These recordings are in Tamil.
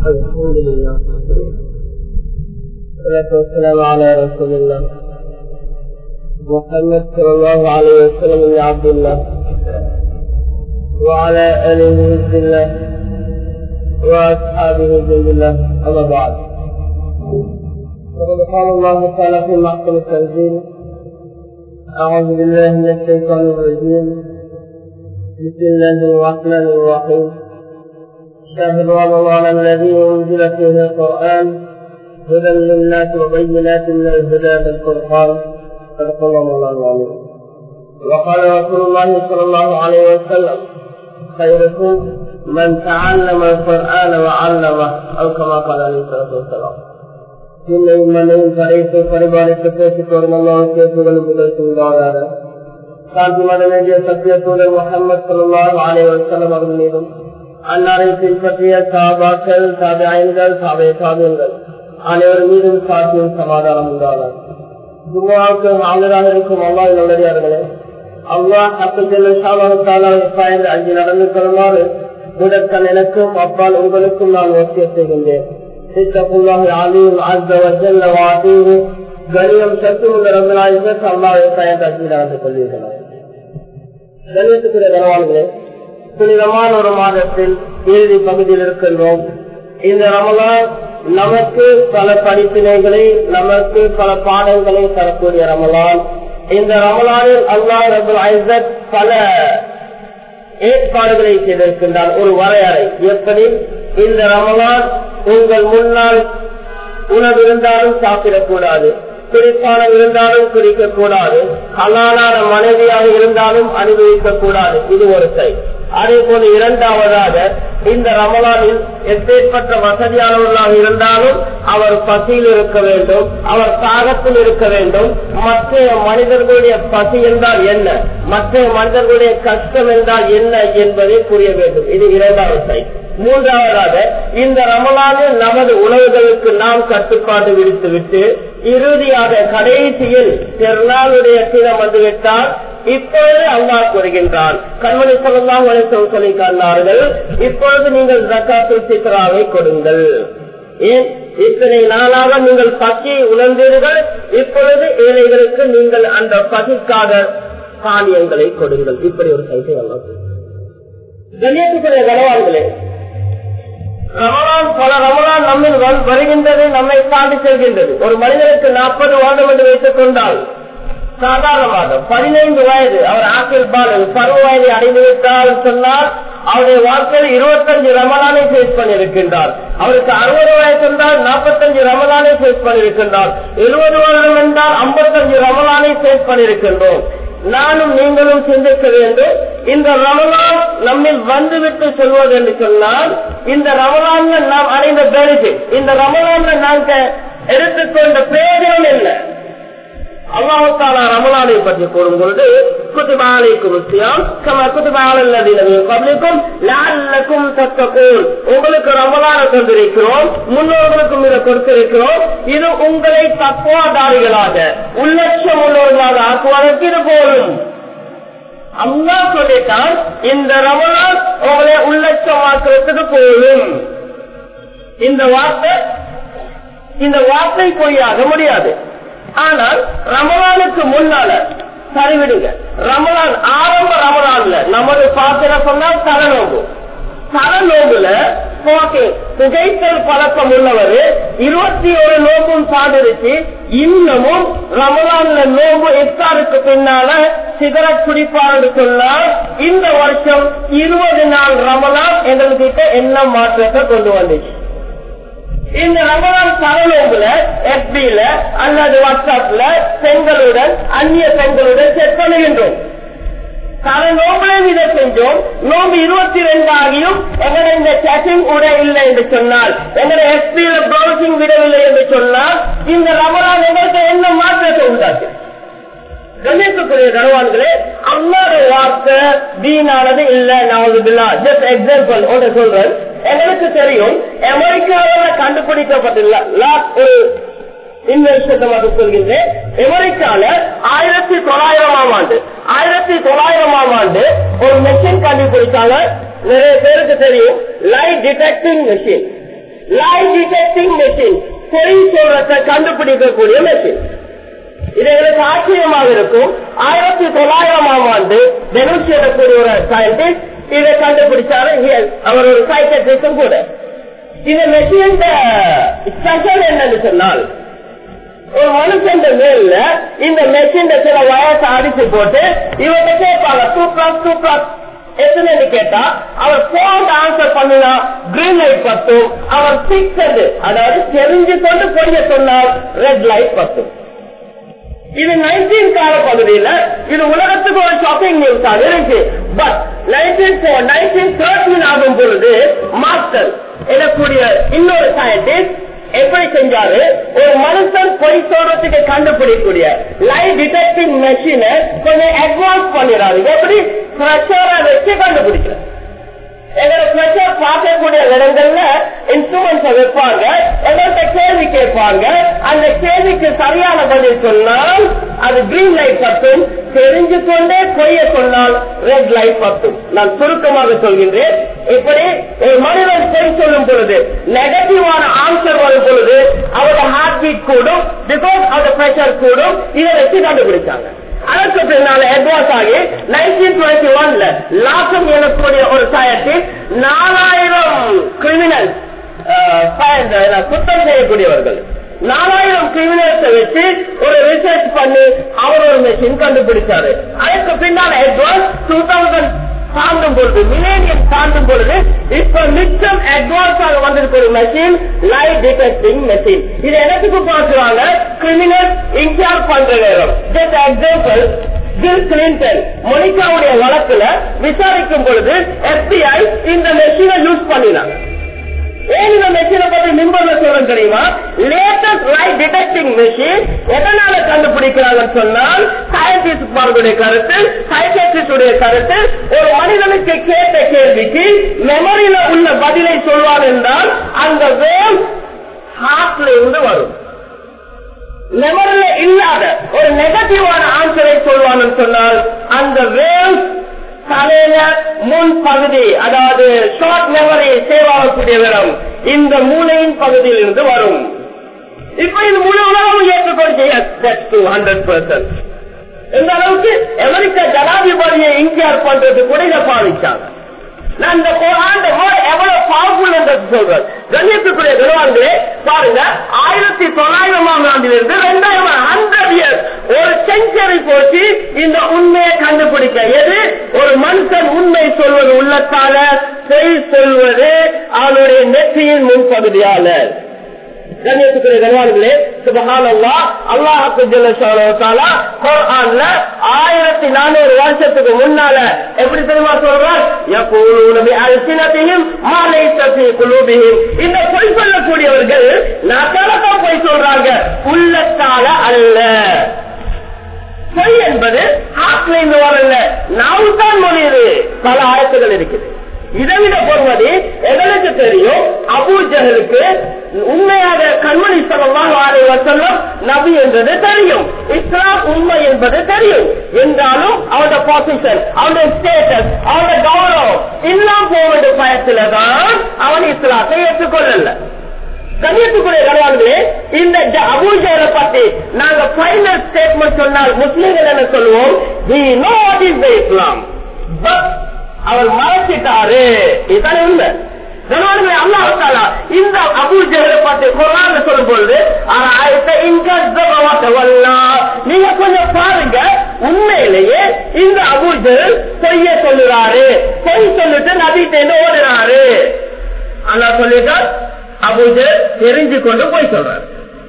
الحمد لله والصلاة والسلام على رسول الله محمد صلى الله عليه وسلم بن عبد الله وعلى آله بسم الله وأصحابه بسم الله. أما بعد، فقد قال الله تعالى في محكم التنزيل: أعوذ بالله من الشيطان الرجيم، بسم الله الرحمن الرحيم. شهر رمضان الذي أنزل فيه القرآن هدى للناس وبينات من الهدى والفرقان. صدق الله العظيم. وقال رسول الله صلى الله عليه وسلم: خيركم من تعلم القرآن وعلمه، أو كما قال عليه الصلاة والسلام. இன்னையும் மண்ணையும் படைத்து பரிபாலித்து பேசிக் கொள்ளும் பேசுகள் முதல் செய்தாராக சாந்தி மதமேடிய சத்திய தூதர் முஹம்மது ஸல்லல்லாஹு அலைஹி வஸல்லம் அவர்கள் மீதும் அன்னாரை பின்பற்றிய சஹாபாக்கள், தாபிஈன்கள், தாபிஈன்கள் அனைவர் மீதும் சாந்தியும் சமாதானம் உண்டானார். ஜும்ஆவுக்கு ஆஜராக இருக்கும் அல்லாஹ்வின் நல்லடியார்களே, அல்லாஹ் ஹக்கு ஜல்ல ஷானஹு தஆலாவை பயந்து அஞ்சி நடந்து கொள்ளுமாறு முதற்கண் எனக்கும் அப்பால் உங்களுக்கும் நான் வசியத் செய்கின்றேன். கணியம் சத்துள்ள ரப்பல் அல்லாஹ்வை பயந்து அஞ்சி நடந்து கொள்வீர்களாக. கணியத்துக்குரிய கனவான்களே, புனிதமான ஒரு மாதத்தில் இறுதி பகுதியில் இருக்கின்றோம். இந்த ரமலான் நமக்கு பல படிப்பினைகளை, நமக்கு பல பாடங்களை தரக்கூடிய ரமலான். இந்த ரமலானில் அல்லாஹ் ரப்பல் இஸ்ஸத் பல ஏற்பாடுகளை செய்திருக்கின்றார். ஒரு வரையறை, எப்படி இந்த ரமலான் உங்கள் முன்னால் உணவு இருந்தாலும் சாப்பிடக்கூடாது, குறிப்பான இருந்தாலும் குறிக்க கூடாது, ஹலாலான மனைவியாக இருந்தாலும் அனுபவிக்க கூடாது. இது ஒரு கை. அதே போல இரண்டாவதாக, இந்த ரமலானில் எப்பேற்பட்ட வசதியானவர்களாக இருந்தாலும் அவர் பசியில் இருக்க வேண்டும், அவர் தாகத்தில் இருக்க வேண்டும். மற்ற மனிதர்களுடைய பசி என்றால் என்ன, மற்ற மனிதர்களுடைய கஷ்டம் என்றால் என்ன என்பதை புரிய வேண்டும். இது இரண்டாவது கை. மூன்றாவதாக, இந்த ரமலானில் நமது உணவுகளுக்கு நாம் கட்டுப்பாடு விடுத்துவிட்டு இறுதியாக கடைசியில் பெருநாளுடைய தினம் வந்துவிட்டால் இப்பொழுது அல்லாஹ் கூறுகின்றான், கண்மணி ஸல்லல்லாஹு அலைஹி வஸல்லம் சொல்லியிருக்கிறார்கள், இப்பொழுது நீங்கள் ஜக்காத்துல் ஃபித்ராவை கொடுங்கள். ஏன் இத்தனை நாளாக நீங்கள் பசியை உணர்ந்தீர்கள், இப்பொழுது ஏழைகளுக்கு நீங்கள் அந்த பசிக்காக தானியங்களை கொடுங்கள். இப்படி ஒரு சைட்டை அல்லாஹ் கண்ணியத்துக்குரிய கனவான்களே, ரமலான் பல ரமலான் நம்மில் வருகின்றது, நம்மை தாண்டி செல்கின்றது. ஒரு மனிதனுக்கு 40 வருடம் என்று வைத்துக் கொண்டால் சாதாரணமாக 15 வயது அவர் ஆக்கில் பாலன் பருவ வயதை அடைந்துவிட்டால் சொன்னால் அவருடைய வாழ்க்கையில் 25 ரமலானை ஃபேஸ் பண்ணியிருக்கின்றார். அவருக்கு 60 வயது என்றால் 45 ரமலானை ஃபேஸ் பண்ணியிருக்கின்றார். 70 வருடம் என்றால் 55 ரமலானை ஃபேஸ் பண்ணியிருக்கின்றோம். நானும் நீங்களும் சிந்திக்க வேண்டும், இந்த ரமலான் நம்மில் வந்துவிட்டு சொல்வது என்று சொன்னால் இந்த ரமலான்ல நாம் அடைந்த பெனிஃபிட், இந்த ரமலான்ல நாங்கள் எடுத்துக்கொண்ட பிரயோஜனம் என்ன? அல்லாஹ் தஆலா ரமலானை பற்றி கூறும் பொழுது, குதிப அலைக்கும் ஸியாம் கமா குதிப அலல் லதீன மின் கப்லிக்கும் லஅல்லக்கும் தத்தகூன். உங்களுக்கு ரமலானை தந்திருக்கிறோம், முன்னோர்களுக்கும் இதை கொடுத்திருக்கிறோம். இது உங்களை தக்வாதாரிகளாக, உள்ளட்சம் உள்ளவர்களாக ஆக்குவதற்கு இது போலும். அல்லாஹ் சொல்லிட்டால் இந்த ரமலான் உங்களை உள்ளட்சமாக்குறதுக்கு போலும். இந்த வார்த்தை பொய்யாக முடியாது. ஆனால் ரமலானுக்கு முன்னால சரிவிடுங்க, ரமலான் ஆரம்ப ரமலான்ல நமது பாத்திர சொன்னால் தலநோம்பு, தலநோம்புல புகைத்தல் பழக்கம் உள்ளவர் 21 நோம்பும் சாதிச்சு இன்னமும் ரமலான்ல நோம்பு இஃப்தாருக்கு பின்னால சிகரெட் குடிப்பார் சொன்னால் இந்த வருஷம் 20 நாள் ரமலான் எங்கள்கிட்ட என்ன மாற்றத்தை கொண்டு வந்துச்சு? இந்த ரமலான் தலநோம்புல FB-ல அல்லது வாட்ஸ்அப்ல பெண்களுடன் அந்நிய பெண்களுடன் செட் பண்ணுகின்றோம். தலநோம்புல இதை செஞ்சோம், நோம்பு 22 ஆகியும் எங்களை இந்த சேட்டிங் கூட இல்லை என்று சொன்னால், எங்களை FB-ல ப்ரௌசிங் விடவில்லை என்று சொன்னால் இந்த ரமலான் எங்களுக்கு என்ன மாற்றத்தை உண்டாச்சு? கண்ணியத்துக்குரிய கனவான்களே, அல்லாஹ்வுடைய வார்த்தை வீணானது இல்ல. நான் ஜஸ்ட் எக்ஸாம்பிள் ஒன்று சொல்றேன். எங்களுக்கு தெரியும், அமெரிக்காவில் கண்டுபிடிக்கப்பட்டுள்ள ஒரு இன்வெஸ்டிகேஷன் சொல்கின்றேன். அமெரிக்கால 1900ஆம் ஆண்டு ஒரு மெஷின் கண்டுபிடிச்சாங்க. நிறைய பேருக்கு தெரியும், light detecting machine. Lie detecting machine, பொய் சொல்றதை கண்டுபிடிக்கக்கூடிய மெஷின். இது எங்களுக்கு ஆச்சரியமாக இருக்கும். 1900ஆம் ஆண்டு டெனுஸ் செய்யக்கூடிய ஒரு சயின்டிஸ்ட் இதை கண்டுபிடிச்சாரு. அவர் ஒரு சைக்கியாட்ரிஸ்டும் கூட. இந்த மெஷின் ஸ்பெஷல் என்னன்னு சொன்னால், ஒரு மனுஷன் மேல இந்த மெஷின் சில வயசு அடிச்சு போட்டு இவங்க கேட்பாங்க 2+2+ எத்தனை கேட்டா அவர் 4 ஆன்சர் பண்ணினா கிரீன் லைட் பத்தும், அவர் 6 அதாவது தெரிஞ்சு கொண்டு பொய்ய சொன்னால் ரெட் லைட் பத்தும். இது 19 கால பகுதியில இது உலகத்துக்கு ஒரு ஷாப்பிங் நியூஸ் ஆக இருக்கு. பட் 1913 ஆகும் பொழுது மாஸ்டர் எனக்கூடிய இன்னொரு சயின்டிஸ்ட் எப்படி செஞ்சாரு, ஒரு மனுஷன் பொய் சொல்றதுக்கு கண்டுபிடிக்கூடிய லை டிடெக்டிங் மெஷினை கொஞ்சம் அட்வான்ஸ் பண்ணிடாது. எப்படி பிரஷரை வச்சு கண்டுபிடிக்கிறது. எங்களோட பிரஷர் பார்க்கக்கூடிய இடங்கள்ல இன்ஸ்ட்ருமெண்ட்ஸ் வைப்பாங்க, எங்கள்கிட்ட கேள்வி கேட்பாங்க. அந்த கேள்விக்கு சரியான பதில் சொன்னால் அது கிரீன் லைட் பத்தும், தெரிஞ்சு கொண்டே பொய்ய சொன்னால் ரெட் லைட் பத்தும். நான் சுருக்கமாக சொல்கின்றேன். இப்படி ஒரு மனிதன் பொய் சொல்லும் பொழுது நெகட்டிவான ஆன்சர் வரும் பொழுது அவரோட ஹார்ட் பீட் கூடும், பிகாஸ் அவரோட பிரஷர் கூடும். இதை வச்சு கண்டுபிடிச்சாங்க. அதற்கு பின்னால் அட்வான்ஸ் ஆகி 1921 லாசம் எனக்கூடிய ஒரு சயின்டிஸ்ட் 4000 கிரிமினல் குற்றம் செய்யக்கூடியவர்கள் 4000 கிரிமினல்ஸை வச்சு ஒரு ரிசர்ச் பண்ணி அவர் ஒரு மெஷின் கண்டுபிடிச்சாரு. அதற்கு பின்னால் அட்வான்ஸ் 2000 தாண்டும் பொழுது, மில்லேனியம் தாண்டும் பொழுது இப்ப மிச்சம் அட்வான்ஸ் ஆக வந்திருக்க ஒரு மெஷின் லை டிடெக்டிங் மெஷின். இது எனக்கு பார்க்கிறாங்க கிரிமினல் இன்சார்ஜ் பண்ற நேரம். ஜஸ்ட் எக்ஸாம்பிள், பில் கிளின்டன் மோனிகாவுடைய வழக்குல விசாரிக்கும் பொழுது FBI இந்த மெஷினை யூஸ் பண்ணினாங்க. ஏன் இந்த மெஷினை பத்தி மிம்பர்ல சொல்றேன் தெரியுமா? லேட்டஸ்ட் லை டிடெக்டிங் மெஷின் எதனால கண்டுபிடிக்கிறாங்கன்னு சொன்னால், சயின்டிஸ்ட் கருத்து, சைக்கியாட்ரிஸ்டுடைய கருத்து, ஒரு மனிதனுக்கு கேட்ட கேள்விக்கு மெமரியில உள்ள பதிலை சொல்வான் என்றால் அந்த வேவ் ஹார்ட்ல இருந்து வரும். மெமரியில இல்லாத ஒரு நெகட்டிவான ஆன்சரை சொல்வான்னு சொன்னால் அந்த வேவ் தலையில முன் பகுதி, அதாவது ஷார்ட் மெமரி சேவ் ஆகக்கூடிய இடம் இந்த மூளையின் பகுதியில் இருந்து வரும். இப்ப இது முழு உலகம் ஏற்றுக்கொண்டு 100%. இந்த அளவுக்கு அமெரிக்க ஜனாதிபதியை இன்சார்ஜ் பண்றது கூட இதை பாதிச்சாங்க. நான் இந்த குர்ஆன் எவ்வளவு பவர்ஃபுல் என்றது சொல்றேன். கண்ணியத்துக்குரிய கனவான்களே பாருங்க, 1900ஆம் ஆண்டிலிருந்து 100 years ஒரு செஞ்சுரி போச்சு இந்த உண்மையை கண்டுபிடிக்க. எது? ஒரு மனுஷன் உண்மை சொல்வது உள்ளத்தால, பொய் சொல்வது அவனுடைய நெற்றியின் முன்பகுதியால. கண்ணியத்துக்குரிய கனவான்களே சுப்ஹானல்லாஹ், அல்லாஹ் ஜல்ல ஷானஹு வ தஆலா குர்ஆன்ல 1400 வருஷத்துக்கு முன்னால எப்படி தெரியுமா சொல்றார்? யகூலுன பிஅல்சினதிஹிம் மா லைஸ ஃபீ குலூபிஹிம். இந்த பொய் சொல்லக்கூடியவர்கள் நாக்காலதா பொய் சொல்றாங்க, உள்ளத்தால அல்ல. பொய் என்பது ஹார்ட்ல இருந்து வரல, நாவுதான் மொழியுது. பல ஆயத்துகள் இருக்குது. இதைவிட பொறுமதி எங்களுக்கு தெரியும், அபூ ஜஹலுக்கு உண்மையாக கண்மணி ஸல்லல்லாஹு அலைஹி வஸல்லம் நபி என்பது தெரியும், இஸ்லாம் உண்மை என்பது தெரியும். என்றாலும் அவருடைய பொசிஷன், அவருடைய ஸ்டேட்டஸ், அவருடைய கௌரவம் எல்லாம் போவது பயத்தில்தான் அவன் இஸ்லாத்தை ஏற்றுக்கொள்ளல. கண்ணியத்துக்குரிய கணவான்களே, இந்த அபூ ஜஹலை பத்தி நாங்க ஃபைனல் ஸ்டேட்மெண்ட் சொன்னால் முஸ்லிம்கள் என்ன சொல்லுவோம்? we know what is the Islam, but அவர் மறைச்சிட்டாரு. இதுதான் உண்மை. அல்லாஹ் தஆலா இந்த அபூ ஜஹலை பத்தி குர்ஆன்ல சொல்லும் பொழுது நீங்க கொஞ்சம் பாருங்க, உண்மையிலேயே இந்த அபூ ஜஹல் பொய்ய சொல்லுறாரு, பொய் சொல்லிட்டு நபிட்ட ஓடுறாரு. அல்லாஹ் சொல்லிட்டார், அபூ ஜஹல் தெரிஞ்சு கொண்டு போய் சொல்றாரு.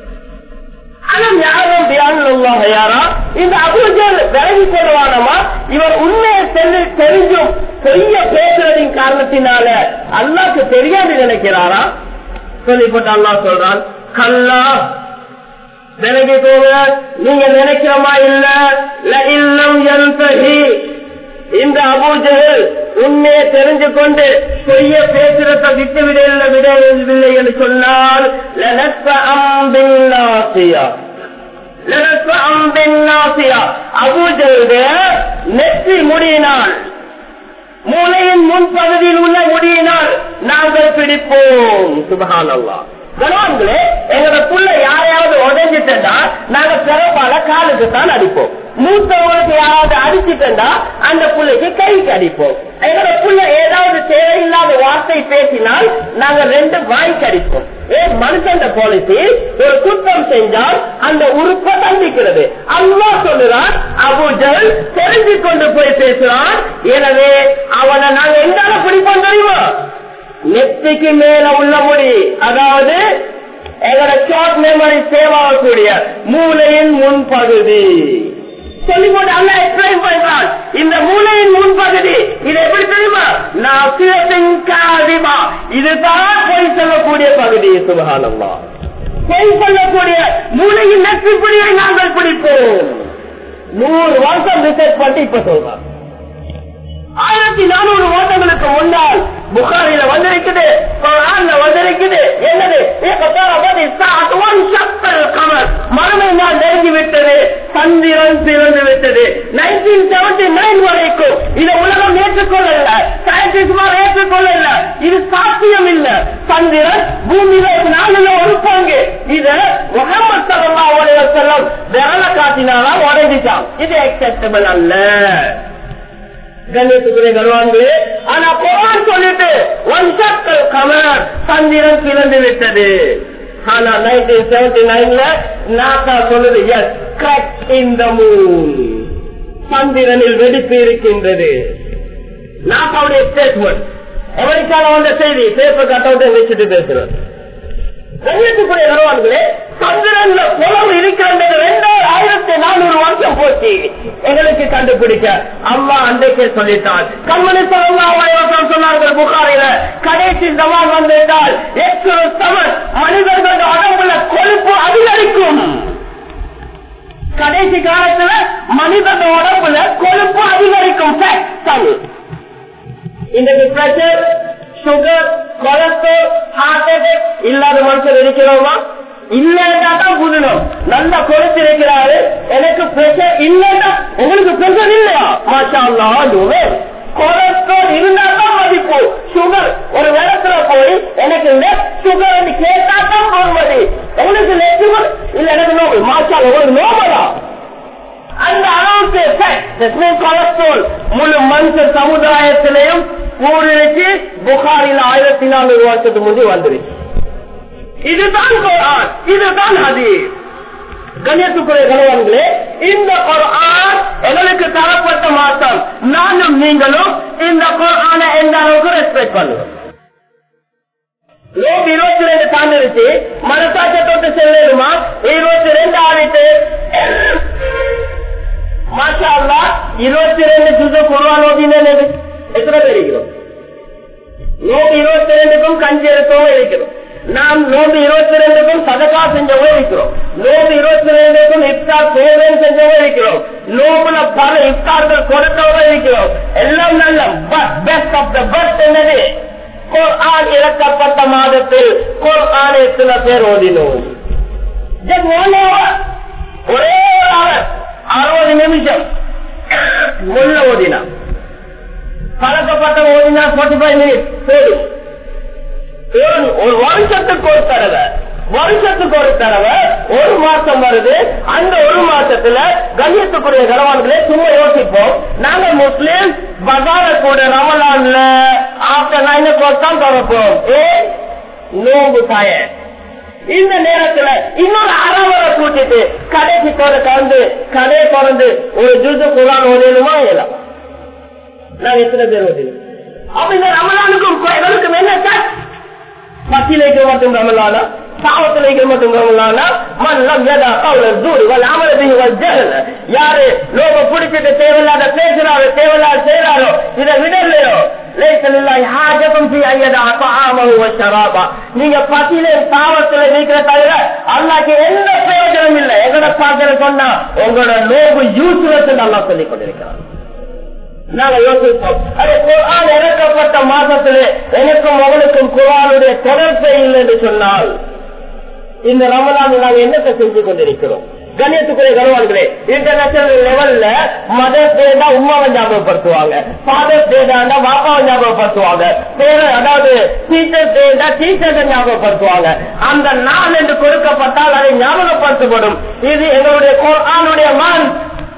இந்த அபூ ஜஹல் விலகி கொள்வானமா? இவர் உண்மையை தெரிஞ்சும் பொய்ய பேசுறதின் காரணத்தினால அல்லாஹ்க்கு தெரியாது நினைக்கிறாரா? சொல்லிப்பட்ட அல்லாஹ் சொல்றான், கல்லா விலகி போக நீங்க நினைக்கிறமா இல்ல. இந்த அபூ ஜஹல் உண்மையை தெரிஞ்சு கொண்டு பொய்ய பேசுறத விட்டு விடவில்லை என்று சொன்னால் அபூ ஜஹலுடைய நெற்றி முடியினால் மூளையின் முன்பகுதியில் உள்ள முடியினால் நாங்கள் பிடிப்போம். சுப்ஹானல்லாஹ். கணவன்களே, எங்களோட புள்ள யாரையாவது உடஞ்சிட்டா நாங்க பிறப்பால காலுக்கு தான் அடிப்போம். மூத்தவங்களுக்கு யாராவது அடிச்சுட்டா அந்த புள்ளைக்கு கைக்கு அடிப்போம். எங்களோட புள்ள ஏதாவது தேவையில்லாத வார்த்தை பேசினால் நாங்க 2 வாய்க்கு அடிப்போம். மனுஷன் பாலிசி ஒரு குற்றம் செஞ்சால் அந்த உறுப்பை தண்டிக்கிறது. அல்லாஹ் சொல்லுறான், அபூஜல் தெரிஞ்சு கொண்டு போய் பேசுறான், எனவே அவனை நாங்க எங்கால பிடிப்போம் தெரியுமா? நெத்திக்கு மேல உள்ள முடி, அதாவது எங்களோட ஷார்ட் மெமரி சேவாகக்கூடிய மூளையின் முன்பகுதி சொல்லிக்கொண்டு அல்ல எக்ஸ்பிளைன் பண்றான். இந்த மூளையின் முன்பகுதி இது எப்படி தெரியுமா? இதுதான் பொய் சொல்லக்கூடிய பகுதி. சுப்ஹானல்லாஹ். பொய் சொல்லக்கூடிய மூளையின் நெற்றிப்புடியை நாங்கள் பிடிப்போம். 100 வருஷம் ரிசர்ச் பண்ணி இப்ப சொல்றான். 1400 வருடங்களுக்கு முன்னால் புகாரில வந்திருக்குது, குர்ஆன்ல வந்திருக்குது. என்னது? மறுமை நாள் நெருங்கி விட்டது, சந்திரன் பிறந்து விட்டது. 1979 வரைக்கும் இதை உலகம் ஏற்றுக்கொள்ளல, சயின்டிஸ்ட் ஏற்றுக்கொள்ளல. இது சாத்தியம் இல்ல. சந்திரன் பூமியில 4ல் ஒரு பங்கு. இத முஹம்மது ஸல்லல்லாஹு அலைஹி வஸல்லம் விரல காட்டினாலும் உடைஞ்சிட்டான். இது அக்செப்டபிள் அல்ல. கண்ணியத்துக்குரிய கர்வான்களே, ஆனா குர்ஆன் சொல்லிட்டு வன்சக்கல் கமர், சந்திரன் பிளந்து விட்டது. ஆனா 1979ல நாசா சொல்லுது, yes, crack in the moon, சந்திரனில் வெடிப்பு இருக்கின்றது. நாசாவுடைய ஸ்டேட்மெண்ட். அமெரிக்கால வந்த செய்தி பேப்பர் கட்டவுட்டை வச்சுட்டு பேசுறோம். கண்ணியத்துக்குரிய கர்வான்களே, சந்திரன்ல குளம் இருக்கின்றது. 2400 வருஷம் போச்சு எங்களுக்கு கண்டுபிடிக்க. அல்லாஹ் அன்றைக்கே சொல்லிட்டான். கண்மணி ஸல்லல்லாஹு அலைஹி வஸல்லம் சொன்னார்கள் புகாரில, கடைசி ஜமான் வந்தால் மனிதர்கள் உடம்புல கொழுப்பு அதிகரிக்கும். கடைசி காலத்துல மனிதன் உடம்புல கொழுப்பு அதிகரிக்கும். இன்றைக்கு pressure, sugar, cholesterol, heart attack இல்லாத மனுஷன் இருக்கிறோமா? இல்லதான் புதணும். நல்லா கொழுத்து இருக்கிறாரு, எனக்கு பிரஷர் இல்லைன்னா உங்களுக்கு பிரஷர் இல்லையா? மாஷா அல்லாஹ். கொலஸ்ட்ரால் இருந்தாதான் மதிப்பு. சுகர் ஒரு நேரத்துல போய் எனக்கு சுகர் கேட்டாதான் போகுது. உங்களுக்கு லெஸ் சுகர் இல்ல, எனக்கு நோபல். மாஷா அல்லாஹ், உங்களுக்கு நோபலா? அந்த அளவுக்கு கொலஸ்ட்ரால் முழு மனுஷ சமுதாயத்திலையும் கூடிச்சு. புகாரில் 1400 வருஷத்துக்கு முந்தி வந்துருச்சு. இதுதான் குர்ஆன், இதுதான் ஹதீஸ். கண்ணியத்துக்குரிய கணவன்களே, இந்த குர்ஆன் எங்களுக்கு தரப்பட்ட மாற்றம். நானும் நீங்களும் இந்த குர்ஆனை எந்த அளவுக்கு ரெஸ்பெக்ட் பண்ணுவோம். 22 தாண்டிருச்சு, மனசாட்சியை தொட்டு செல்லுமா? 22 ஆடிட்டு மாஷா அல்லாஹ் 22 ஜுஸு குர்ஆன் ஓதினது எத்தனை பேர் இருக்கிறோம்? 22க்கும் கஞ்சி எடுத்தோம் இருக்கிறோம். நாம் 22க்கும் சதகா செஞ்சவங்க இருக்கிறோம். 22க்கும் இஃப்தார் சேவை செஞ்சவங்க இருக்கிறோம். நோபுல பல இஃப்தார்கள் கொடுத்தவங்க இருக்கிறோம். எல்லாம் நல்ல பெஸ்ட் ஆஃப் த பெஸ்ட். என்னது? குர்ஆன் இறக்கப்பட்ட மாதத்தில் குர்ஆன் எத்தனை பேர் ஓதினோம்? ஒரே ஒரு 60 நிமிஷம் முள்ள ஓதினா, பழக்கப்பட்ட ஓதினா 45 மினிட்ஸ் போதும். ஒரு வருஷத்துக்கு ஒரு தடவை, வருஷத்துக்கு ஒரு தடவை ஒரு மாசம் வருது. அந்த ஒரு மாசத்துல கண்ணியத்துக்குரிய கணவன்களே, சும்மா யோசிப்போம். நாங்க முஸ்லிம் பஜார கூட ரமலான்ல ஆஃப்டர் 9 o'clock தான் திறப்போம். நோம்பு தாய இந்த நேரத்துல இன்னொரு அறவரை கூட்டிட்டு கடைக்கு கலந்து கடையை திறந்து ஒரு ஜூஸு குர்ஆன் ஓதணுமா? இல்ல, நாங்க எத்தனை பேர் ஓதணும்? அப்ப இந்த ரமலானுக்கும் எங்களுக்கும் என்ன சார்? பசிலைக்கு மட்டும் ரமலானா, சாவத்திலைக்கு மட்டும் ரமலானா? மல்லம் யதா கௌல ஸூர் வல் அமல் பிஹி வல் ஜஹல். யாரு லோக பிடிச்சிட்டு தேவையில்லாத பேசுறாரோ, தேவையில்லாத செய்யறாரோ, இதை விடலையோ, லைஸ லில்லாஹி ஹாஜத்துன் ஃபீ அய்யதா தஆமஹு வ ஷராபா. நீங்க பசியில சாவத்துல இருக்கிற தவிர அல்லாஹ்க்கு எந்த பிரயோஜனம் இல்லை. எங்கட பாக்கல சொன்னா உங்களோட லோகு யூஸ்லெஸ் அல்லாஹ் சொல்லிக் கொண்டிருக்கிறார். நாங்க யோசிப்போம், அது குர்ஆன் இறக்கப்பட்ட மாசத்திலே எனக்கும் அவனுக்கும் குர்ஆனுடைய தொடர்பே இல்லை என்று சொன்னால் இந்த ரமலான் நாங்கள் என்னத்தை செஞ்சு கொண்டிருக்கிறோம்? கண்ணியத்துக்குரிய கனவான்களே, இன்டர்நேஷனல் லெவல்ல மதர்ஸ் டே தான் உமாவை ஞாபகப்படுத்துவாங்க, ஃபாதர்ஸ் டே தான் பாப்பாவை ஞாபகப்படுத்துவாங்க, அதாவது டீச்சர்ஸ் டே தான் டீச்சர்ஸை ஞாபகப்படுத்துவாங்க. அந்த நாள் என்று கொடுக்கப்பட்டால் அதை ஞாபகப்படுத்தப்படும். இது எங்களுடைய குர்ஆனுடைய மாதம்,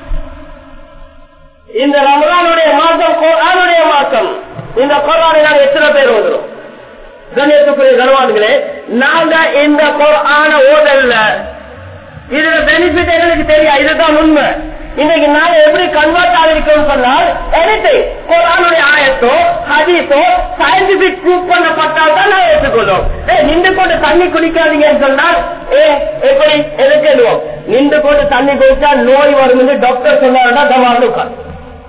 இந்த ரமலானுடைய மாதம் குர்ஆனுடைய மாதம். இந்த குர்ஆனை நாங்கள் எத்தனை பேர் ஓதுறோம்? கண்ணியத்துக்குரிய கனவான்களே, நாங்க இந்த குர்ஆன ஓதல்ல, இதுல பெனிஃபிட் எங்களுக்கு தெரியும், இதுதான் உண்மை. இன்னைக்கு நாங்க எப்படி கன்வெர்ட் ஆகிருக்கோம் சொன்னால், குர்ஆனுடைய ஆயத்தோ ஹதீஸோ சயின்டிபிக் ப்ரூவ் பண்ணப்பட்டால் தான் நான் ஏற்றுக்கொள்வோம். நின்று கொண்டு தண்ணி குடிக்காதீங்கன்னு சொன்னால் எப்படி எதுக்கு எழுவோம்? நின்று கொண்டு தண்ணி குடிச்சா நோய் வரும் டாக்டர் சொன்னாருன்னா தவான்னு உட்காந்து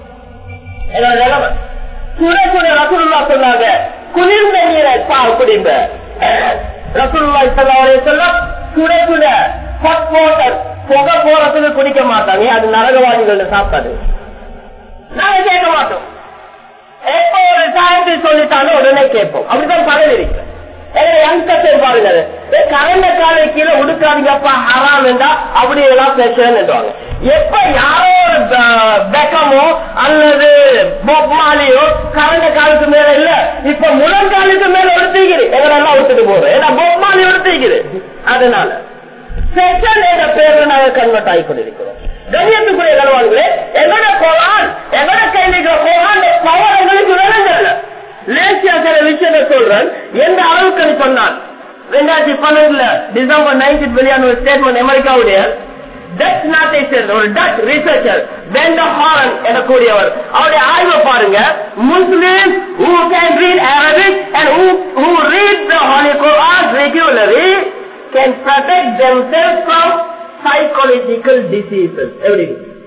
சுட சுட ரசூலுல்லாஹ் சொன்னாங்க, குளிர்ந்த நீரை குடிங்க. ரசூலுல்லாஹி ஸல்லல்லாஹு அலைஹி வஸல்லம் சுட சுட ஹாட் வாட்டர் புகை போறதுக்கு குடிக்க மாட்டாங்க, அது நரகவாதிகள் சாப்பிட்டாது. நாங்க கேட்க மாட்டோம். எப்போ ஒரு சாயத்தில் சொல்லிட்டாலும் உடனே கேட்போம். அப்படிதான் பதவி இருக்கு. பாருங்க, கரண்ட காலை கீழே உடுக்காதீங்கப்பா ஹராம் என்றா அப்படி எல்லாம் பேசுறேன்னு. எப்ப யாரோ ஒரு பெக்கமோ அல்லது பொப்மாலியோ கரண்ட காலுக்கு மேல இல்ல, இப்ப முழங்காலுக்கு மேல ஒடுத்திக்குது, எங்களெல்லாம் ஒடுத்துட்டு போறோம். ஏன்னா பொப்மாலி ஒடுத்திக்குது. அதனால செஷன் என்ற பேர்ல நாங்கள் கன்வெர்ட் ஆகி கொண்டிருக்கிறோம். கண்ணியத்துக்குரிய கனவான்களே, எங்களோட குர்ஆன், எங்களோட கையில குர்ஆன் பவர் எங்களுக்கு விளங்கல. லேசியா சில விஷயத்தை சொல்றேன். எந்த அளவுக்கு சொன்னான், 2012 டிசம்பர் 19 வெளியான ஒரு ஸ்டேட்மெண்ட் அமெரிக்காவுடைய டச் நாட்டை ஒரு டச் ரிசர்ச்சர் பெண்டர் ஹாரன் எனக்கூடியவர், அவருடைய ஆய்வை பாருங்க. முஸ்லிம் who can read Arabic and who read the Holy Quran regularly can protect themselves from psychological diseases. எப்படி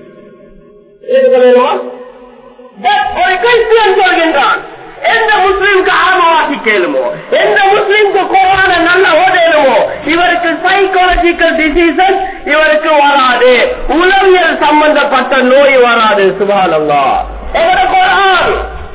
ஒரு கிறிஸ்டியன் சொல்கின்றான், எந்த முஸ்லிம்க்கு ஆரம்ப வாசிக்கலுமோ, எந்த முஸ்லிம்க்கு குர்ஆனை நல்லா ஓதலுமோ, இவருக்கு சைக்காலஜிக்கல் டிசீசஸ் இவருக்கு வராது, உளவியல் சம்பந்தப்பட்ட நோய் வராது. சுப்ஹானல்லாஹ். எங்கட குர்ஆன்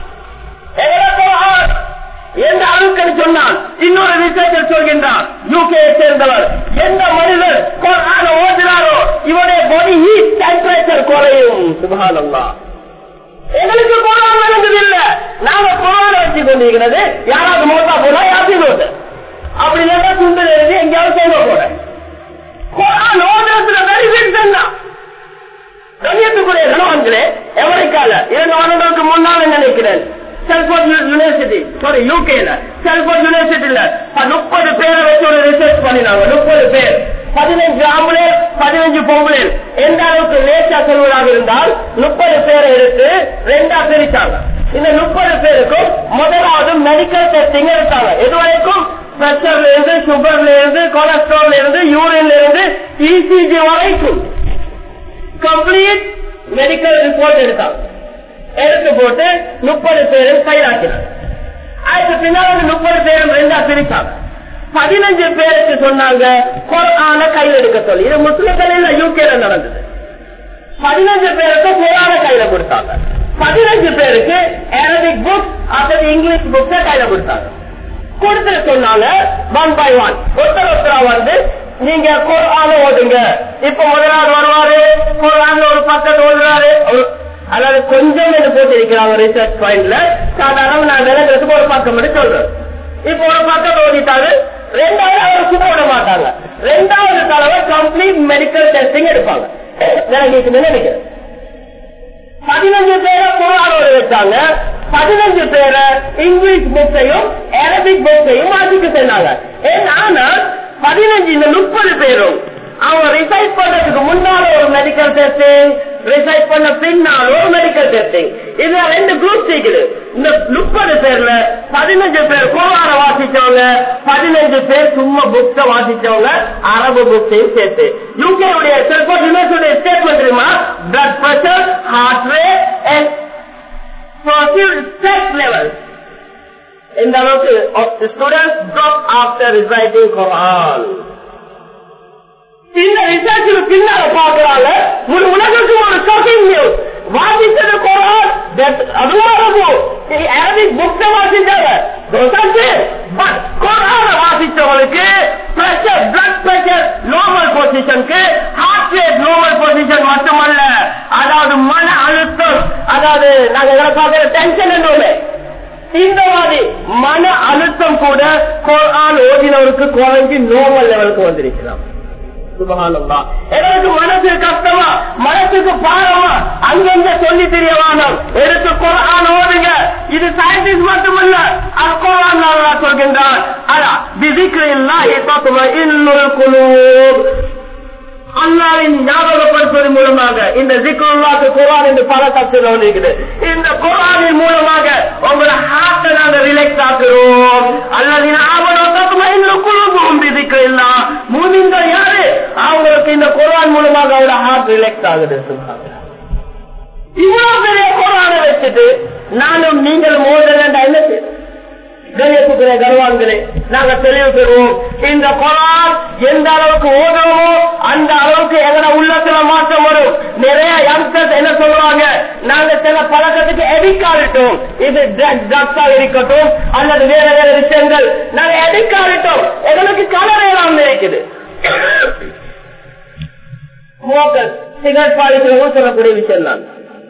எந்த அளவுக்கு சொன்னால், இன்னொரு ரிசர்ச்சர் சொல்கின்றார், யூகே சேர்ந்தவர், எந்த மனிதர் குர்ஆனை ஓதுறாரோ இவருடைய பாடி ஹீட் டெம்பரேச்சர் குறையும். சுப்ஹானல்லாஹ். எங்களுக்கு குர்ஆன் விளங்குதில்லை, நாங்க குர்ஆனை வச்சு கொண்டிருக்கிறது. யாராவது மோட்டா போனா யாசி போது அப்படி இல்லைன்னா துண்டு எழுதி எங்கேயாவது செய்ய போட குர்ஆன் ஓதுறதுல பெனிஃபிட்ஸ் என்ன? கண்ணியத்துக்குரிய கனவான்களே, அமெரிக்கால 2 ஆண்டுகளுக்கு முன்னால் நினைக்கிறேன், ஸ்டான்போர்ட் யூனிவர்சிட்டி யூகேல ஸ்டான்போர்ட் யூனிவர்சிட்டியில 30 பேரை வச்சு ஒரு ரிசர்ச் பண்ணினாங்க. 30 பேர், 15 ஆம்பளை 15 பொம்பளை. எந்த அளவுக்கு லேசா சொல்வதாக இருந்தால் 30 பேரை எடுத்து 2ஆ பிரிச்சாங்க. இந்த 30 பேருக்கும் முதலாவது மெடிக்கல் டெஸ்டிங் எடுத்தாங்க. எதுவரைக்கும் பிரஷர்ல இருந்து, சுகர்ல இருந்து, கொலஸ்ட்ரால்ல இருந்து, யூரின்ல இருந்து, இசிஜி வரைக்கும் கம்ப்ளீட் மெடிக்கல் ரிப்போர்ட் எடுத்தாங்க. எடுத்து போட்டு 30 பேரும் கைதாக்கினாங்க. அதுக்கு பின்னால் 30 பேரும் 2ஆ பிரிச்சாங்க. 15 பேருக்கு சொன்னாங்க குர்ஆனை கையில் எடுக்க சொல்லி. இது முஸ்லிம்கள் இல்ல, யூகேல நடந்தது. 15 பேருக்கு குர்ஆனை கையில கொடுத்தாங்க. 15 பேருக்கு அரபிக் புக் அல்லது இங்கிலீஷ் புக்ஸ கையில கொடுத்தாங்க. கொடுத்துட்டு சொன்னாங்க 1 by 1 ஒருத்தரா வந்து நீங்க குர்ஆனை ஓதுங்க. இப்ப முதலாவது வருவாரு, குர்ஆன்ல ஒரு பக்கத்து ஓதுறாரு, அதாவது கொஞ்சம் என்று போட்டிருக்கிறாங்க ரிசர்ச் பாயிண்ட்ல. சாதாரண நான் விளங்குறதுக்கு ஒரு பக்கம் மட்டும் சொல்றேன். இப்ப ஒரு பக்கம் ஓடிட்டாரு, 2வது அவர் சும்மா விட மாட்டாங்க. 2வது தடவை கம்ப்ளீட் மெடிக்கல் டெஸ்டிங் எடுப்பாங்க. நினைக்கிறேன் 15 பேரை குர்ஆனோட வச்சாங்க, 15 பேரை இங்கிலீஷ் புக்ஸையும் அரபிக் புக்ஸையும் வாசிக்க சொன்னாங்க. ஆனா 15 இந்த 30 பேரும் அவங்க ரிசைட் பண்றதுக்கு முன்னால ஒரு மெடிக்கல் டெஸ்டிங், ரிசைட் பண்ண பின்னால ஒரு மெடிக்கல் டெஸ்டிங். இதுல 2 குரூப் இருக்குது. இந்த 30 பேர்ல 15 பேர் குர்ஆனை வாசிச்சவங்க, 15 பேர் சும்மா புக்ஸ வாசிச்சவங்க, அரபு புக்ஸையும் சேர்த்து. யூகே உடைய ஸ்டான்போர்ட் யூனிவர்சிட்டி ஸ்டேட்மெண்ட் தெரியுமா? Blood pressure, heart rate and stress level இந்த அளவுக்கு students drop after reciting Quran. இந்த ரிசர்ச்சுக்கு பின்னால பாக்குறாங்க, முழு உலகத்துக்கு ஒரு ஷாக்கிங் நியூஸ். வாசிச்சது குர்ஆன், அதுவும் அரபிக் புக்ஸ வாசிச்சாங்க. குர்ஆனை வாசிச்சவங்களுக்கு பிரஷர், பிளட் பிரஷர் நார்மல் பொசிஷனுக்கு, ஹார்ட் ரேட் குறைஞ்சி நோமல் லெவலுக்கு வந்திருக்கலாம். சுபஹானல்லாஹ். எனக்கு மனசு கஷ்டமா, மனசுக்கு பாரமா, அங்கங்க சொல்லி தெரியவானோம். எடுத்து குர்ஆன் ஓதுங்க. இது சயின்டிஸ்ட் மட்டுமல்ல, குர்ஆன் அல்லாஹ் சொல்கின்றான், அலா பிஸிக்ரில்லாஹி தத்மஇன்னுல் குலூப். அல்லாஹ்வின் ஞாபகப்படுத்துவதன் மூலமாக இந்த ஜிக்ருல்லாஹ்க்கு குர்ஆன் என்று பல தஃசீர் இருக்குது. இந்த குர்ஆனின் மூலமாக உங்களோட ஹார்ட்டை நாங்க ரிலாக்ஸ் ஆக்குறோம். அல்லாஹ்வின் ஆமனு தத்மஇன்னுல் குலூபுஹும் பிஸிக்ரில்லாஹ். மூமின்கள் யாரு? அவங்களுக்கு இந்த குர்ஆன் மூலமாக அவரோட ஹார்ட் ரிலாக்ஸ் ஆகுது. சுப்ஹானல்லாஹ். இவ்வளவு பெரிய குர்ஆனை வச்சுட்டு நானும் நீங்களும் ஓதலண்டா என்ன செய்யும்? கண்ணியத்துக்குரிய கர்வான்களே, நாங்க தெளிவு பெறுவோம். இந்த குர்ஆன் எந்த அளவுக்கு ஓதுவோமோ அந்த அளவுக்கு எங்கட உள்ளத்துல மாற்றம் வரும். நிறைய யங்ஸ்டர்ஸ் என்ன சொல்றாங்க, நாங்க சில பழக்கத்துக்கு எடிக்காவிட்டோம். இது ட்ரக்ஸா இருக்கட்டும் அல்லது வேற வேற விஷயங்கள், நாங்க எடிக்காவிட்டோம். எங்களுக்கு கலர் எல்லாம் இருக்குது. சிகரெட் பாலிக்கிறவங்க சொல்லக்கூடிய விஷயம் தான்.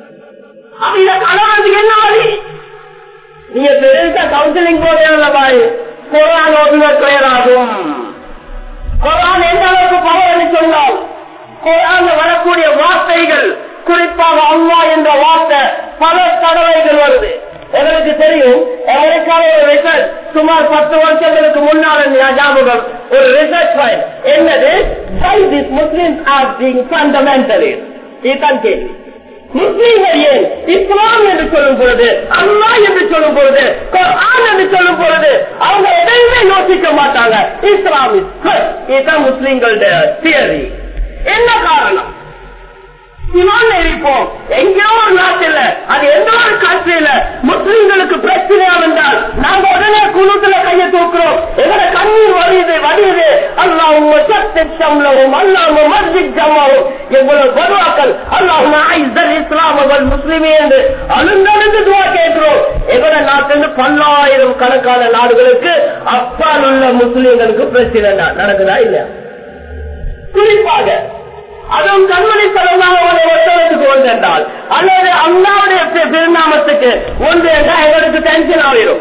இத கலவரத்துக்கு என்ன வழி? நீங்க பெருசா கவுன்சிலிங் போடுறீங்களா பாய், குர்ஆன் ஓதுங்க கிளியர் ஆகும். குர்ஆன் எந்த அளவுக்கு பவர் சொன்னால், குர்ஆன்ல வரக்கூடிய வார்த்தைகள், குறிப்பாக அல்லாஹ் என்ற வார்த்தை பல தடவைகள் வருது. எங்களுக்கு தெரியும், அமெரிக்காவில் ஒரு ரிசர்ச் சுமார் 10 வருஷங்களுக்கு முன்னால் ஞாபகம், ஒரு ரிசர்ச் ஃபைல் என்னது, why these Muslims are being fundamentalist. இதுதான் கேள்வி. முஸ்லீம்கள் ஏன் இஸ்லாம் என்று சொல்லும் பொழுது, அல்லாஹ் என்று சொல்லும் பொழுது, குர்ஆன் என்று சொல்லும் பொழுது அவங்க எதையுமே யோசிக்க மாட்டாங்க. இஸ்லாம் இதுதான் முஸ்லீம்களுடைய தியரி. என்ன காரணம்? இமான் இருப்போம் எங்கேயோ ஒரு நாட்டில், அது எந்த ஒரு கண்ட்ரியில முஸ்லீம்களுக்கு பிரச்சனை வந்தால் நாங்க உடனே குழுத்துல கையை தூக்குறோம். எங்களோட கண்ணீர் வடியுது. அல்லாஹும் அல்லாஹும் மஸ்ஜித் ஜமாவும் எவ்வளவு பதுவாக்கள், அல்லாஹும் ஐஸல் இஸ்லாம் வல் முஸ்லிமீன் என்று அழுந்தழுந்து துஆ கேட்கிறோம். எங்களோட நாட்டிலிருந்து 10,000 கணக்கான நாடுகளுக்கு அப்பால் உள்ள முஸ்லீம்களுக்கு பிரச்சனை நடக்குதா இல்லையா? குறிப்பாக அதுவும் கண்மணி செலவாக ஒருத்தருக்கு ஒன்று என்றால் அல்லது அல்லாவுடைய பெருநாமத்துக்கு ஒன்று என்றால் எங்களுக்கு டென்ஷன் ஆகிடும்.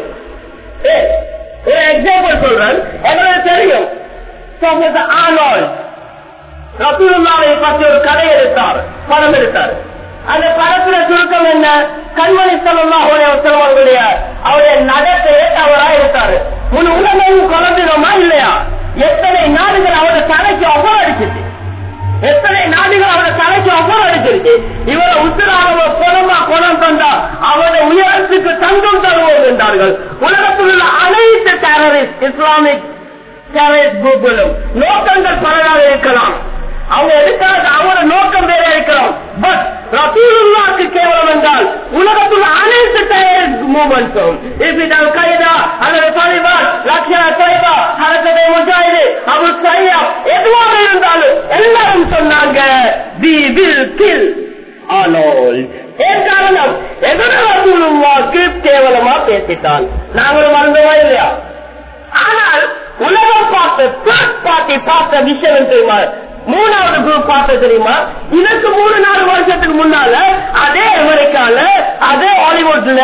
ஒரு எக்ஸாம்பிள் சொல்றேன். எங்களுக்கு தெரியும், ஆர்னால்ட் ரசூலுல்லாஹை பற்றி ஒரு கதை எடுத்தார், படம் எடுத்தார். அந்த படத்துல சுருக்கம் என்ன? கண்மணி ஸல்லல்லாஹு அலைஹி வஸல்லம் அவருடைய நடத்தையே தவறா எடுத்தாரு. முன் உலகம் குழந்தைமா இல்லையா? எத்தனை நாடுகள் அவருடைய தலைக்கு அவ்வளவு அடிச்சிச்சு, எத்தனை நாடுகள் அவரை தலைக்கு அவ்வளவு அடிச்சிருக்கு. இவரை உத்தரவாக குணம் தந்தா அவருடைய உயரத்துக்கு தங்கம் தருவோம் என்றார்கள். உலகத்தில் உள்ள அனைத்து டெரரிஸ்ட், இஸ்லாமிக் டெரரிஸ்ட் குரூப்களும் நோக்கங்கள் பலராக இருக்கலாம். அவங்க எடுக்காத அவரோட நோக்கம் வேற இருக்கலாம். பட் ரசூலுல்லாஹ்க்கு கேவலம் என்றால் உலகத்தில் அனைத்து டெரரிஸ்ட் மூவ்மெண்ட்ஸும், அல் கைதா அல்லது தாலிபான், லஷ்கர் தொய்பா, ஹரகத் முஜாஹிது, அபு சய்யாப், எதுவாக இருந்தாலும் எல்லாரும் சொன்னாங்க we will kill Arnold. ஏன் காரணம்? ரசூலுல்லாஹ்க்கு கேவலமா பேசிட்டான். நாங்களும் மறந்தவா இல்லையா? ஆனால் உலகம் பார்த்த தேர்ட் பார்ட்டி பார்த்த விஷயம் தெரியுமா? மூணாவது குரூப் பார்த்த தெரியுமா? இதற்கு 3-4 வருஷத்துக்கு முன்னால அதே அமெரிக்கால, அதே ஹாலிவுட்ல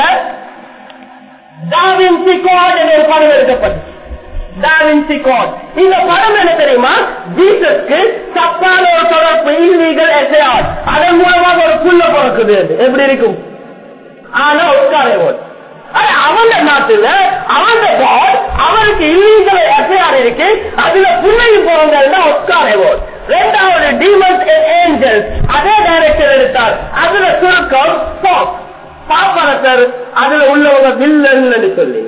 டா வின்சி கோட் என்ற ஒரு படம் எடுக்கப்பட்டது. டா வின்சி கோட். இந்த படம் என்ன தெரியுமா? ஜீசஸ்க்கு தப்பான ஒரு தொடர்பு, இல்லீகல் எஸ்ஏஆர், அதன் மூலமாக ஒரு புள்ள பிறக்குது. எப்படி இருக்கும்? ஆனா உட்கார அவங்க நாட்டுல அவங்க காட், அவருக்கு இல்லீகல் எஸ்ஏஆர் இருக்கு, அதுல புள்ளையும் போறவங்க உட்கார. இரண்டாவது டீமன்ஸ் அண்ட் ஏஞ்சல்ஸ், அதே டைரக்டர் எடுத்தார். அதுல சுருக்கம் பாப்பரசர், அதுல உள்ளவங்க வில்லன் சொல்லி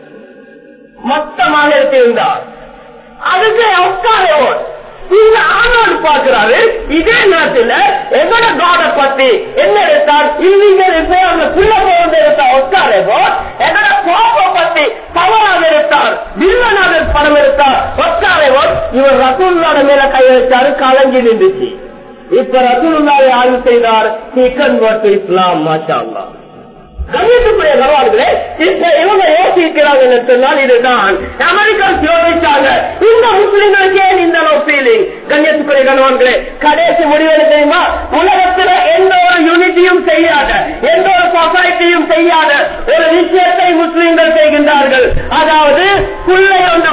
மொத்தமாக எடுத்திருந்தார். அதுக்கு உட்கார இந்த ஆணோடு பார்க்கிறாரு. இதே நேரத்தில் எங்களோட காட பத்தி என்ன எடுத்தார்? இல்லீகல் புள்ள போவது எடுத்தார் ஒஸ்காரேவோ. எங்களோட கோப்பை பத்தி தவறாக எடுத்தார், வில்லனாக படம் எடுத்தார் ஒஸ்காரேவோ. இவர் ரசூலுல்லாஹ் மேல கை வச்சாரு, கலங்கி நின்றுச்சு. இப்ப ரசூலுல்லாஹ் ஆய்வு செய்தார், he convert to Islam. மாஷா அல்லாஹ். கண்ணியத்துக்குரிய கர்வான்களே, இப்ப இவங்க யோசிக்கிறாங்க சொன்னால் இதுதான் அமெரிக்கன்ஸ் யோசிச்சாங்க. இந்த முஸ்லிம்களுக்கு ஏன் இந்த ஃபீலிங்? கண்ணியத்துக்குரிய கர்வான்களே, கடைசி முடிவு தெரியுமா? உலகத்துல எந்த ஒரு யூனிட்டியும் செய்யாத, எந்த ஒரு சொசைட்டியும் செய்யாத ஒரு விஷயத்தை முஸ்லிம்கள் செய்கின்றார்கள். அதாவது புள்ளை ஒன்று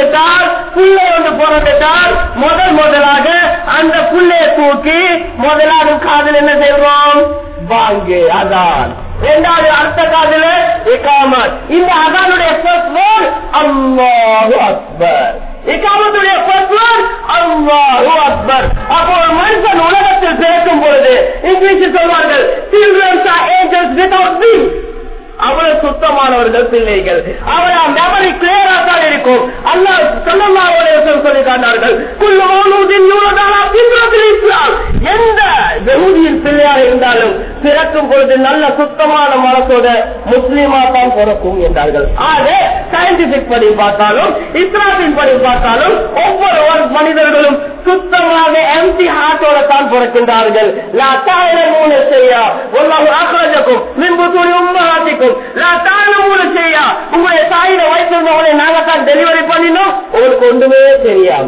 பிறந்துட்டால் முதலாக அந்த புள்ளையை தூக்கி முதலாவது காதில் என்ன செய்வோம்? வாங்கு அதான். இரண்டாவது அடுத்த காதில் இகாமத். இந்த அதானுடைய ஃபர்ஸ்ட் வேர்ட் அல்லாஹு அக்பர். இகாமத்துடைய ஃபர்ஸ்ட் வேர்ட் அல்லாஹு அக்பர். அப்போ ஒரு மனுஷன் உலகத்தில் பிறக்கும் பொழுது இங்கிலீஷில் சொல்வார்கள் children are angels without wings. அவ்வளவு சுத்தமானவர்கள் பிள்ளைகள். அவரா மெமரி கிளியரா தான் இருக்கும். அல்லாஹ் ஸல்லல்லாஹு அலைஹி வஸல்லம் சொல்லி காட்டினார்கள் குல்லு மௌலூதின் யூலது அலா ஃபித்ரத்தில் இஸ்லாம். எந்த யஹூதியின் பிள்ளையாக இருந்தாலும் பிறக்கும் பொழுது நல்ல சுத்தமான மனசோட முஸ்லிமா தான் பிறக்கும் என்றார்கள். ஆக சயின்டிபிக் படி பார்த்தாலும் இஸ்லாமின் படி பார்த்தாலும் ஒவ்வொரு மனிதர்களும் சுத்தமாக எம்டி ஹார்ட்டோட தான் பிறக்கின்றார்கள். லா தஅலமூன ஷையா வல்லாஹு அக்ரஜக்கும் மின் புத்தூனி உம்மஹாத்திக்கும் லா தஅலமூன ஷையா. உங்களுடைய தாயில வயிற்றில் நாங்க தான் டெலிவரி பண்ணினோம், உங்களுக்கு ஒன்றுமே தெரியாம.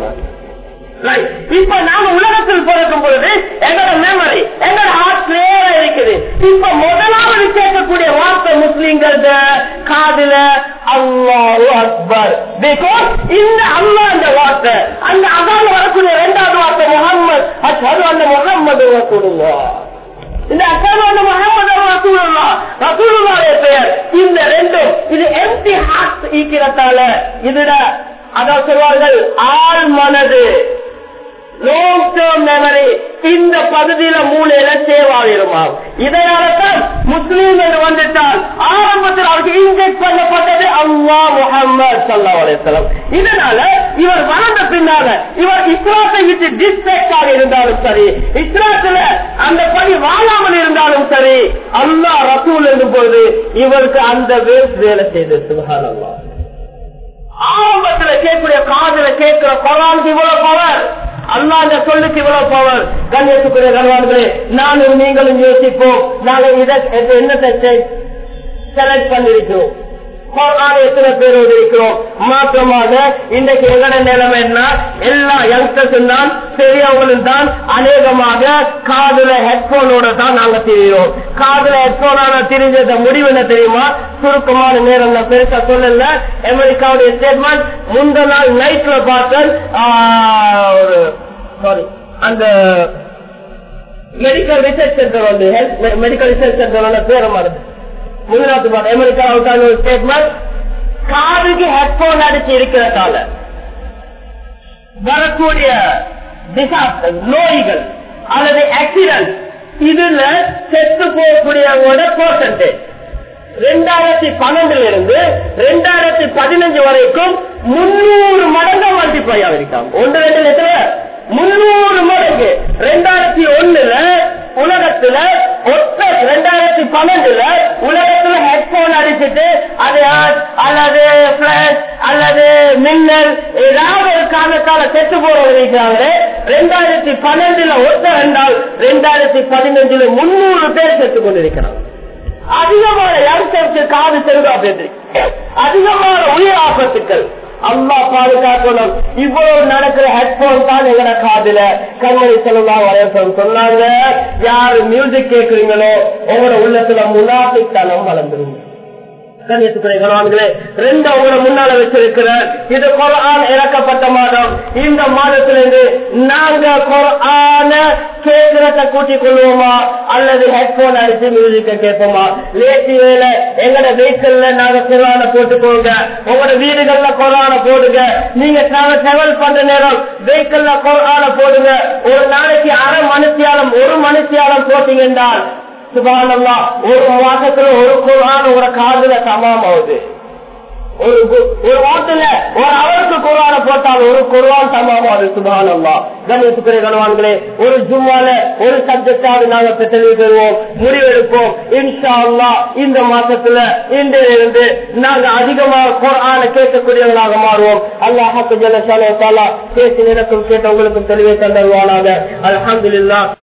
இப்ப நாம உலகத்தில் பிறக்கும் பொழுது எங்களோட மெமரி எங்களோட ஹார்ட் கிளியரா இருக்குது. இப்ப முதலாவது கேட்கக்கூடிய வார்த்தை முஸ்லிம்கள் காதுல அல்லாஹு அக்பர். பிகாஸ் இந்த அல்லாஹ் இந்த வார்த்தை அந்த அதால வரக்கூடிய இரண்டாவது வார்த்தை முஹம்மது அஷ்ஹது அன்ன முஹம்மது ரசூலுல்லாஹ். இந்த அஷ்ஹது அன்ன முஹம்மது ரசூலுல்லாஹ் ரசூலுல்லாஹ்வுடைய பெயர் இந்த ரெண்டும் இது எம்டி ஹார்ட் ஈக்கிறதால இதுட அதான் சொல்வார்கள் ஆள் மனது லாங் டேர்ம் மெமரி இந்த பகுதியில மூலையில சேவ் ஆகிருமா. இதனால்தான் முஸ்லீம்கள் வந்துட்டால் ஆரம்பத்தில் அவருக்கு இன்ஜெக்ட் பண்ணப்பட்டது அல்லாஹ் முஹம்மது ஸல்லல்லாஹு அலைஹி வஸல்லம். இதனால இவர் வளர்ந்த பின்னால இவர் இஸ்லாத்தை விட்டு டிஸ்ட்ராக்ட் ஆக இருந்தாலும் சரி, இஸ்லாத்துல அந்த படி வாழாமல் இருந்தாலும் சரி, அல்லாஹ் ரசூல் என்னும் பொழுது இவருக்கு அந்த வேலை செய்து சுப்ஹானல்லாஹ். ஆரம்பத்துல கேட்கக்கூடிய காதுல கேட்கிற குர்ஆனுக்கு இவ்வளவு பவர், அல்லாஹ் அந்த சொல்லுக்கு இவ்வளவு பவர். கண்ணியத்துக்குரிய கணவான்களே, நானும் நீங்களும் யோசிப்போம், நாங்கள் இதை என்னத்தை செலக்ட் பண்ணிருக்கிறோம், குர்ஆன் எத்தனை பேரோடு இருக்கிறோம். மாற்றமாக இன்றைக்கு எங்கட நிலைமை என்ன, எல்லா யங்ஸ்டர்ஸும் தான் பெரியவங்களும் தான் அநேகமாக காதுல ஹெட்போனோட தான் நாங்க திரிகிறோம். காதுல ஹெட்போனோட திரிஞ்ச முடிவு என்ன தெரியுமா? சுருக்கமான நேரம் நான் பெருசா சொல்லல. அமெரிக்காவுடைய ஸ்டேட்மெண்ட் முந்த நாள் நைட்ல பார்த்தேன். அந்த மெடிக்கல் ரிசர்ச் சென்டர் வந்து மெடிக்கல் ரிசர்ச் சென்டர் பேர மாதிரி முன்னாடி அமெரிக்கா ஸ்டேட்மெண்ட் காதுக்கு ஹெட்போன் அடிச்சு இருக்கிறதால வரக்கூடிய டிசாஸ்டர் நோய்கள் அல்லது ஆக்சிடென்ட் இதுல செத்து போகக்கூடியவங்களோட பெர்சன்டேஜ் 2012 இருந்து 2015 வரைக்கும் 300 மடங்கு மல்டிப்ளை ஆகிருக்காங்க. 1-2 300 மடங்கு. 2001 உலகத்துல 2012 உலகத்துல ஹெட்போன் அடிச்சுட்டு அது அல்லது பிளஸ் அல்லது மின்னல் ஏதாவது ஒரு காரணத்தால செத்து போறாங்க. 2012 ஒருத்தர் என்றால் 2015 300 பேர் செத்து கொண்டிருக்கிறாங்க. அதிகமான யங்ஸ்டர்ஸ் காது செல்வா, அதிகமான உயிர் ஆபத்துக்கள். அல்லாஹ் பாதுகாக்கணும். இவ்வளவு நடக்கிற ஹெட்போன் தான் எங்கட காதுல. கண்மணி ஸல்லல்லாஹு அலைஹி வஸல்லம் சொன்னாங்க, யாரு மியூசிக் கேட்கறீங்களோ உங்களோட உள்ளத்துல முனாஃபிக்தனம் வளர்ந்துருங்க. கண்ணியத்துக்குரிய கணவான்களே, 2 உங்களை முன்னால வச்சிருக்கிற இது குர்ஆன் இறக்கப்பட்ட மாதம். இந்த மாதத்திலிருந்து நாங்க குர்ஆன கேட்கிறத கூட்டிக் கொள்வோமா அல்லது ஹெட்போன் அடிச்சு மியூசிக்க கேட்போமா? லேசி வேலை எங்கட வெஹிக்கிள்ல நாங்க குர்ஆன போட்டுக்கோங்க, உங்களோட வீடுகள்ல குர்ஆன போடுங்க. நீங்க டிராவல் பண்ற நேரம் வெஹிக்கிள்ல குர்ஆன போடுங்க. ஒரு நாளைக்கு அரை மணித்தியாலம் 1 மணித்தியாலம் போட்டீங்க என்றால் சுப்ஹானல்லாஹ், ஒரு மாசத்துல ஒரு குர்ஆன் ஒரு காதுல தமாமாவுது. ஒரு வீட்டுல ஒரு அவருக்கு குர்ஆன போட்டால் ஒரு குர்ஆன் தமாமாவுது. சுப்ஹானல்லாஹ். கண்ணியத்துக்குரிய கணவான்களே, ஒரு ஜும்மால ஒரு சப்ஜெக்டாவது நாங்க பெற்றுவோம், முடிவெடுப்போம். இன்ஷா அல்லாஹ் இந்த மாசத்துல இன்றிலிருந்து நாங்க அதிகமாக குர்ஆன கேட்கக்கூடியவர்களாக மாறுவோம். அல்லாஹ் ஜல்ல ஷானஹு வ தஆலா பேசி நினைக்கும் கேட்ட உங்களுக்கும் தெளிவை தந்தருவானாக. அல்ஹம்துலில்லாஹ்.